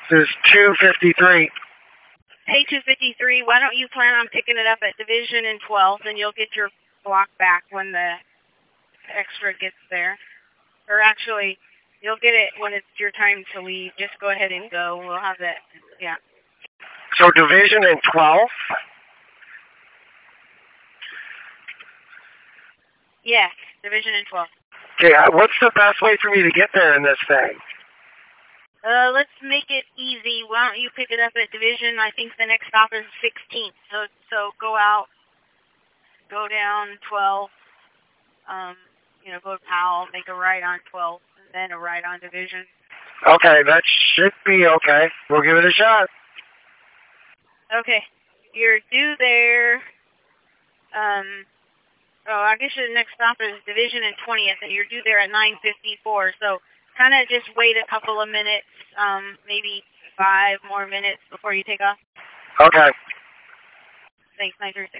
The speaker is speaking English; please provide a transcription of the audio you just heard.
This is 253. Hey, 253, why don't you plan on picking it up at Division and 12, and you'll get your block back when the extra gets there. Or actually, you'll get it when it's your time to leave. Just go ahead and go. We'll have that, yeah. So Division and 12? Yes, Division and 12. Okay, what's the best way for me to get there in this thing? Let's make it easy. Why don't you pick it up at Division? I think the next stop is 16th. So go out, go down 12, go to Powell, make a right on 12, and then a right on Division. Okay, that should be okay. We'll give it a shot. Okay, you're due there. I guess the next stop is Division and 20th, and you're due there at 9:54. So kind of just wait a couple of minutes, maybe 5 more minutes before you take off. Okay. Thanks, 936.